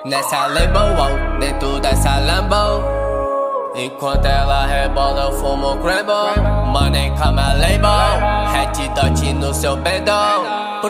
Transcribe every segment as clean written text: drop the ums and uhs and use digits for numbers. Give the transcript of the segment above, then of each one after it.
Nessa Lambo, dentro dessa Lambo. Enquanto ela rebola eu fumo Cramble. Money come a label. Red dot no seu bendão.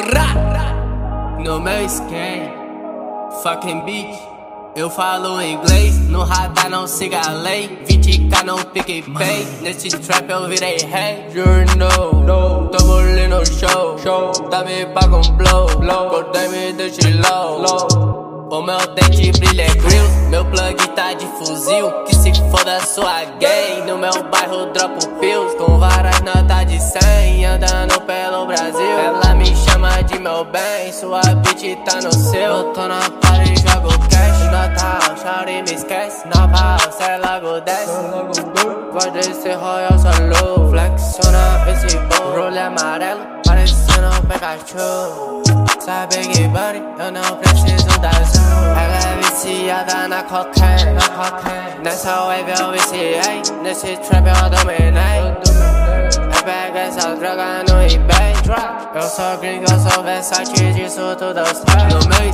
No meu skin, fucking bitch. Eu falo inglês, no radar não siga a lei. 20k não PicPay, nesse trap eu virei rei. Journal, tamo ali no show. Tá me paga um blow, cortei me deixe low. O meu dente brilha é grill, meu plug tá de fuzil. Que se foda sua gay, no meu bairro dropo pills. Com várias notas de 100, andando pelo Brasil. Ela me chama de meu bem, sua bitch tá no seu. Eu tô na party, jogo cash, Natal, shawty me esquece. Na pau, cê logo desce. Pode ser Royal Solo, flexiona esse bowl. Rolê amarelo, parecendo um Pikachu. Sabe que buddy, eu não preciso da zoom. Ela é viciada na cocaine. Nessa wave eu viciei, nesse trap eu dominei. Eu pego essa droga no eBay. Eu sou gringo, eu sou versátil, disso tudo eu sei. No meu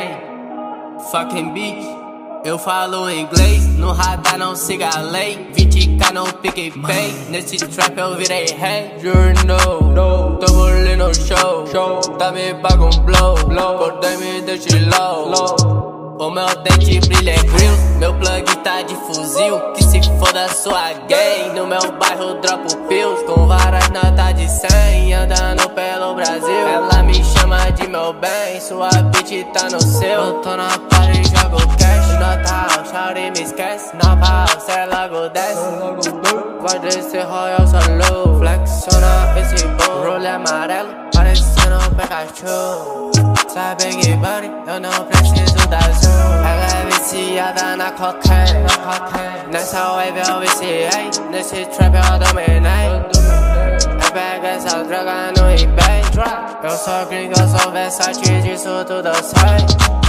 skin, fucking bitch. Eu falo inglês, no radar não siga a lei. 20k não PicPay, nesse trap eu virei rei. Journal, tamo ali no show. Tá me paga um blow, cortei me deixe low. O meu dente brilha é grill, meu plug tá de fuzil. Que se foda sua gay, no meu bairro dropo pills. Com várias notas de 100, andando pelo Brasil. Ela me chama de meu bem, sua bitch tá no seu. Eu tô na party, jogo cash, Natal, shawty me esquece. Na pau, cê logo desce. Pode ser Royal Solo, flexiona esse bowl. Rolê amarelo, parecendo um Pikachu. Sabe que buddy, eu não preciso da zoom. Ela é viciada na cocaine. Nessa wave eu viciei, nesse trap eu dominei. Eu pego essa droga no eBay. Eu sou gringo, eu sou versátil, disso tudo eu sei.